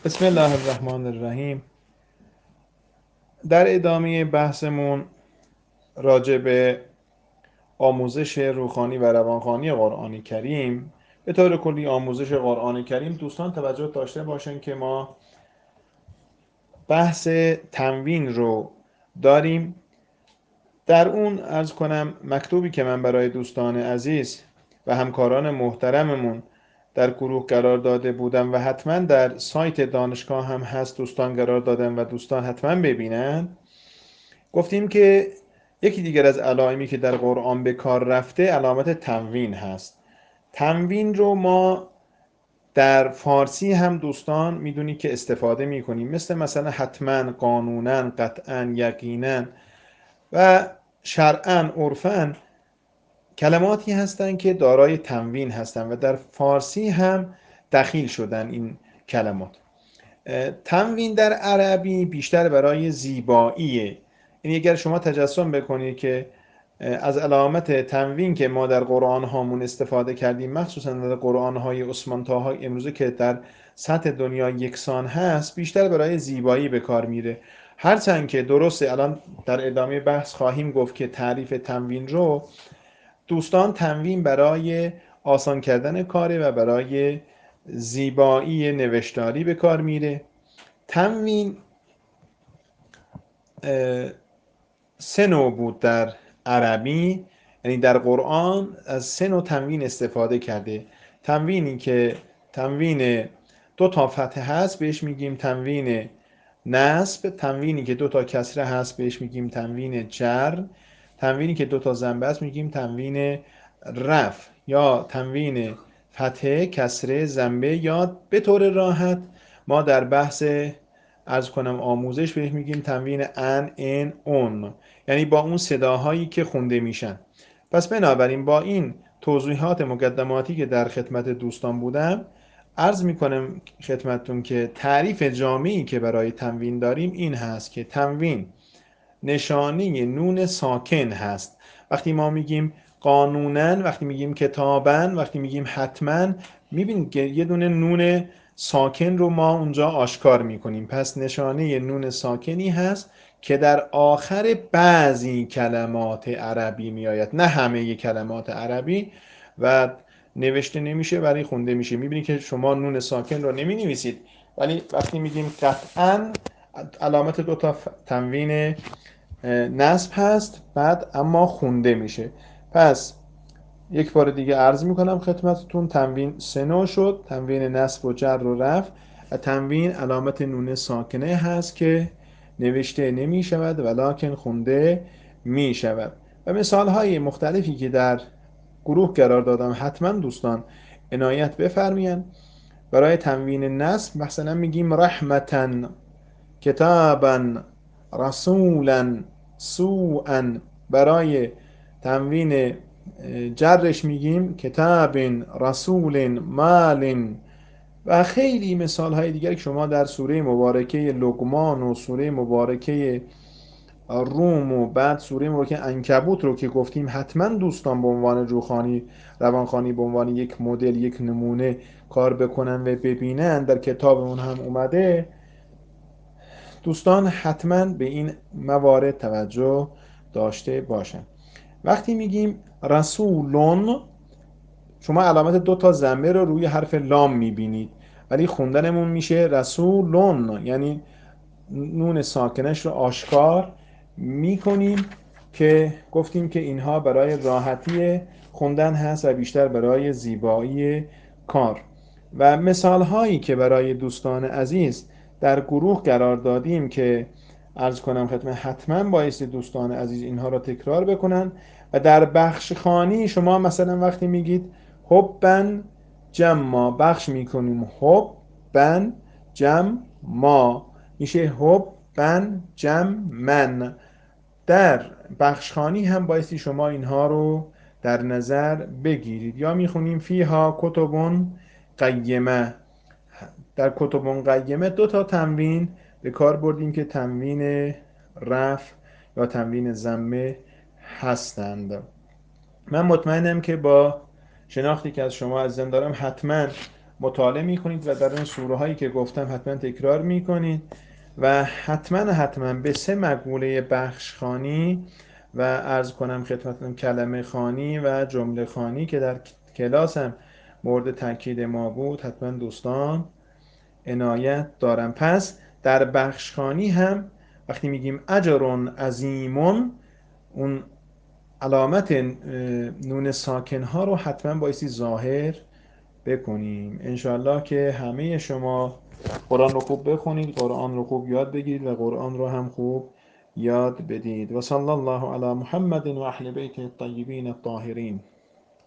بسم الله الرحمن الرحیم. در ادامه بحثمون راجع به آموزش روحانی و روانخوانی قرآن کریم، به طور کلی آموزش قرآن کریم، دوستان توجه داشته باشن که ما بحث تنوین رو داریم. در اون عرض کنم مکتوبی که من برای دوستان عزیز و همکاران محترممون در گروه قرار داده بودم و حتما در سایت دانشگاه هم هست، دوستان قرار دادن و دوستان حتما ببینن. گفتیم که یکی دیگر از علائمی که در قرآن به کار رفته علامت تنوین هست. تنوین رو ما در فارسی هم دوستان میدونی که استفاده میکنیم، مثلا حتما، قانونا، قطعا، یقینا و شرعا، عرفا، کلماتی هستند که دارای تنوین هستند و در فارسی هم دخیل شدن این کلمات. تنوین در عربی بیشتر برای زیباییه. یعنی اگر شما تجسم بکنید که از علامت تنوین که ما در قرآن هامون استفاده کردیم، مخصوصا در قرآن های عثمان طاها امروزه که در سطح دنیا یکسان هست، بیشتر برای زیبایی به کار میره. هرچند که درسته، الان در ادامه بحث خواهیم گفت که تعریف تنوین رو دوستان، تنوین برای آسان کردن کاره و برای زیبایی نوشتاری به کار میره. تنوین سه نوع بود در عربی، یعنی در قرآن از سه نوع تنوین استفاده کرده. تنوینی که تنوین دو تا فتحه هست بهش میگیم تنوین نصب، تنوینی که دو تا کسره هست بهش میگیم تنوین جر، تنوینی که دو تا ضمه است میگیم تنوین رفع، یا تنوین فتحه، کسره، ضمه، یا به طور راحت ما در بحث عرض کنم آموزش بهش میگیم تنوین ان، ان، اون، یعنی با اون صداهایی که خونده میشن. پس بنابراین با این توضیحات مقدماتی که در خدمت دوستان بودم، عرض میکنم خدمتتون که تعریف جامعی که برای تنوین داریم این هست که تنوین نشانه نون ساکن هست. وقتی ما میگیم قانونا، وقتی میگیم کتابا، وقتی میگیم حتما، میبینید که یه دونه نون ساکن رو ما اونجا آشکار میکنیم. پس نشانه نون ساکنی هست که در آخر بعضی کلمات عربی میآید، نه همه کلمات عربی، و نوشته نمیشه ولی خونده میشه. میبینید که شما نون ساکن رو نمی نویسید، ولی وقتی میگیم قطعا علامت دو تا تنوین نصب هست، بعد اما خونده میشه. پس یک بار دیگه عرض میکنم خدمتتون، تنوین سه نوع شد: تنوین نصب و جر و رفع. و تنوین علامت نون ساکنه هست که نوشته نمی شود ولکن خونده می شود. و مثال های مختلفی که در گروه قرار دادم حتما دوستان عنایت بفرمایید. برای تنوین نصب مثلا میگیم رحمتا، کتابا، رسولا، سوءا. برای تنوین جرش میگیم کتاب، رسول، مال. و خیلی مثال های دیگر که شما در سوره مبارکه لقمان و سوره مبارکه روم و بعد سوره مبارکه عنکبوت رو که گفتیم حتما دوستان به عنوان روحانی روانخوانی به عنوان یک مدل، یک نمونه کار بکنن و ببینن، در کتاب اون هم اومده. دوستان حتما به این موارد توجه داشته باشن. وقتی میگیم رسولون، شما علامت دو تا ضمه رو روی حرف لام میبینید، ولی خوندنمون میشه رسولون، یعنی نون ساکنش رو آشکار میکنیم که گفتیم که اینها برای راحتی خوندن هست و بیشتر برای زیبایی کار. و مثال هایی که برای دوستان عزیز در گروه قرار دادیم که عرض کنم خدمت، حتما بایستی دوستان عزیز اینها را تکرار بکنن. و در بخش خانی شما مثلا وقتی میگید حبن جمع، بخش میکنیم حبن جمع، میشه حبن جمع من. در بخشخانی هم بایستی شما اینها رو در نظر بگیرید. یا میخونیم فیها کتب قیمه. در کتب قیمه دو تا تنوین به کار بردیم که تنوین رفع یا تنوین ضمه هستند. من مطمئنم که با شناختی که از شما عزیزان دارم حتما مطالعه میکنید و در این سوره هایی که گفتم حتما تکرار میکنید و حتما به 3 مقوله بخشخوانی و عرض کنم خدمتتون کلمه خوانی و جمله خوانی که در کلاس هم مورد تاکید ما بود حتما دوستان عنایت دارم. پس در بخشخوانی هم وقتی میگیم اجر عظیمون، اون علامت نون ساکن ها رو حتما بایستی ظاهر بکنیم. انشاءالله که همه شما قرآن رو خوب بخونید، قرآن رو خوب یاد بگیرید و قرآن رو هم خوب یاد بدید. و صلی الله علی محمد و اهل بیت الطیبین الطاهرین.